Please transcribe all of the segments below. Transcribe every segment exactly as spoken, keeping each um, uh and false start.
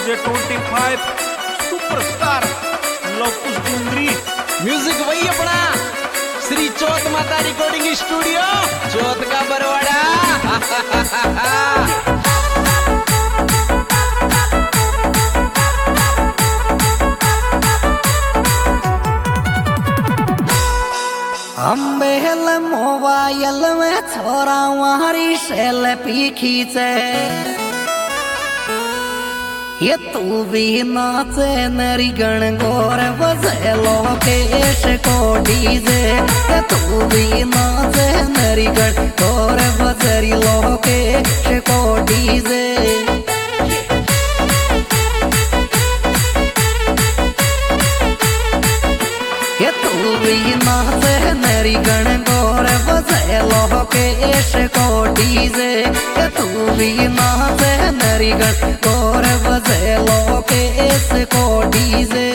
जे twenty five superstar Lavkush Dungri. Music वही अपना श्री चौथ माता रिकॉर्डिंग स्टूडियो चौथ का बरवाड़ा। हम बेहल मोबाइल में छोरा वारी सेल्फी खींचे, ये तू भी नाचे नरी गण गोर बजे लोकेश को डीजे। ये तू भी नाचे नरी गण गोर बजरी लोकेश को डीजे। ये तू भी नाचे नरी गण गोर बजे लोकेश को डीजे। ये तू भी नाचे नरी गण गोर बजे लोकेश को डीजे।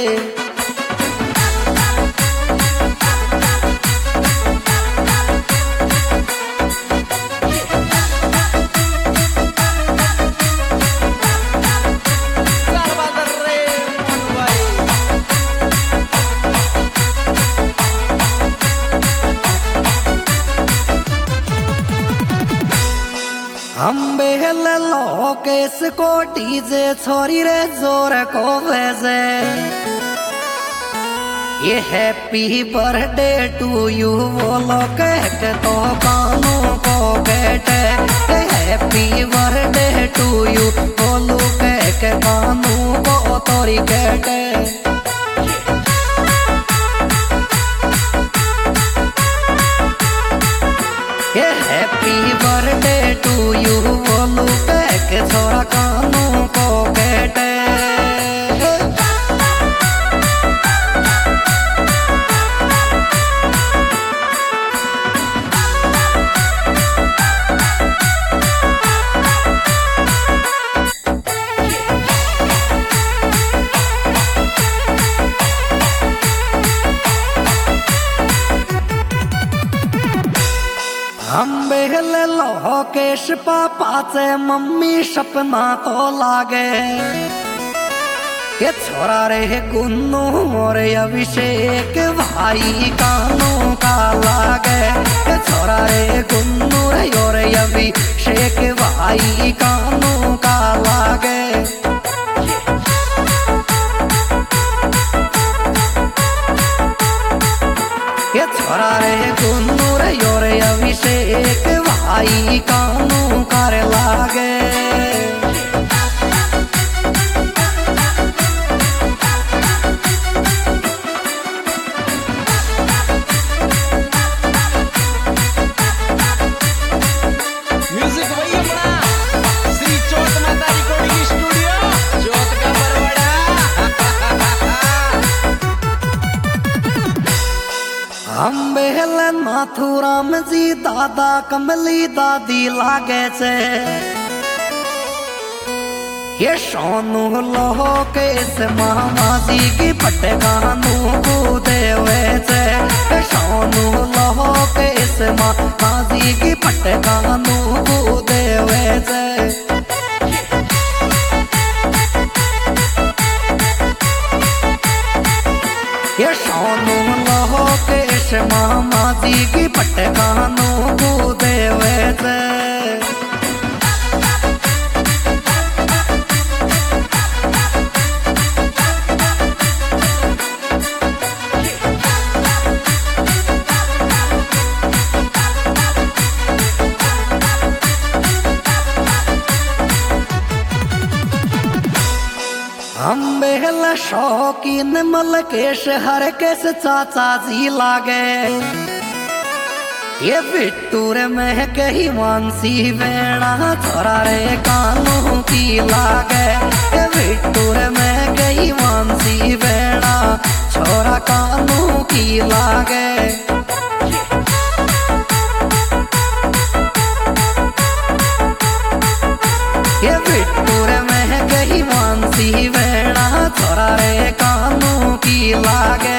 हम बेहल लोकेश को डीजे छोरी रे जोर को वैसे। ये हैप्पी बर्थडे टू यू बोलो कह के तो कानों को बैठे। हैप्पी बर्थडे टू यू बोलो कह के कानों को तोरी कहते। ये हैप्पी बर्थडे टू यू बोलू कह के छोरा कानों को कहते। हम बेहल लोकेश पापा से मम्मी सपना तो लागे। ये छोरा रे गुन्नू और अभिषेक भाई कानों का लागे। ये छोरा रे गुन्नू और अभिषेक भाई कानों का लागे। ये छोरा रे गुन्नू और अभिषेक भाई कानों कर लागे। म्यूजिक वही अपना श्री चौथ माता रिकॉर्डिंग स्टूडियो चौथ का बरवाड़ा। हम बेहल नाथुराम जी दादा कमली दादी लागे से। ये सोनू लोकेश मामा जी की पटगानू को देवे से। ये सोनू लोकेश मामा जी की पटगानू को देवे से। ये सोनू लोकेश मामा जी की पटगानों को देवे से। हम बेहल शौकीन मलकेश हर केस चाचा जी लागे। ये बिट्टूर में कही मानसी वेणा छोरा रे कानों की लागे। ये बिट्टूर में कही मानसी वेणा छोरा कानों की लागे। ये बिट्टूर में कही मानसी वेणा छोरा रे कानों की लागे।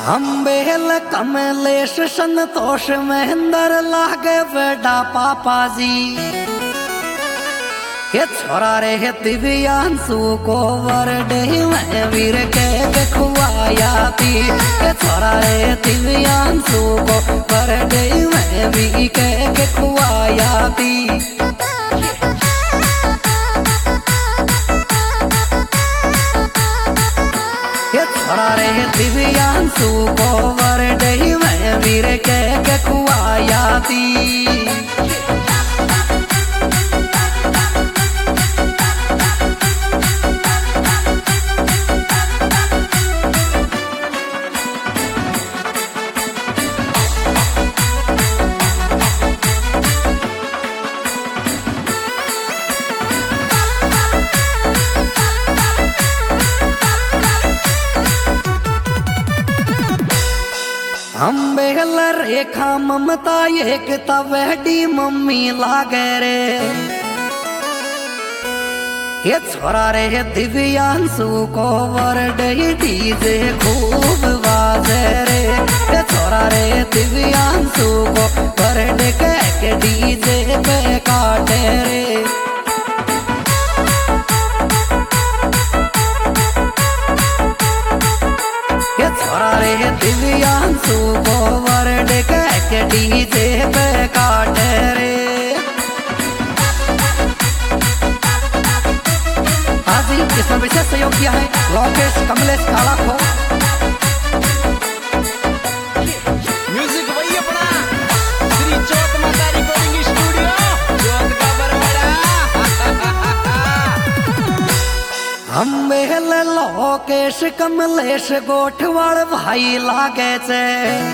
हम बेहल कमलेश संतोष महेंद्र लागे बेटा पापा जी ये छोरा रे दिव्यांशु को वरडे में वीर के खुआया थी ये छोरा रे दिव्यांशु को वरडे में वीर के खुआया थी ये छोरा रे दिव्यांशु को वरडे में वीर के खुआया थी हम बेहल रेखा ममता एक तवेडी मम्मी लागे रे ये छोरा रे दिव्यांशु को वरडे डीजे खूब बाजे रे ये छोरा रे दिव्यांशु को वरडे के डीजे पे काटे रे ये छोरा रे दिव्यांशु को वरडे के डीजे पे काटे रे आज ही इसमें विशेष सहयोग किया है लोकेश कमलेश काला को म्यूजिक वही अपना श्री चौथ माता रिकॉर्डिंग स्टूडियो चौथ का बरवाड़ा हम बेहल लोकेश कमलेश गोठवाड़ भाई लागे छे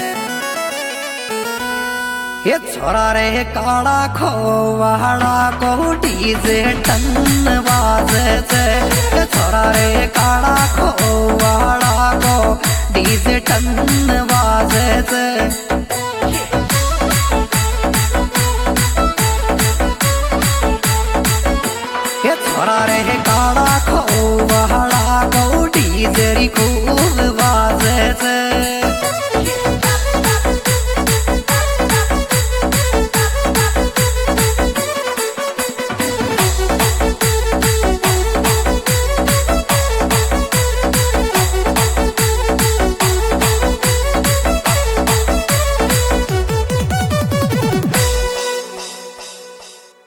ये छोरा रे काला खोवाड़ा को डीजे टन बाजे छे ये छोरा रे काला खोवाड़ा को डीजे टन बाजे छे ये छोरा रे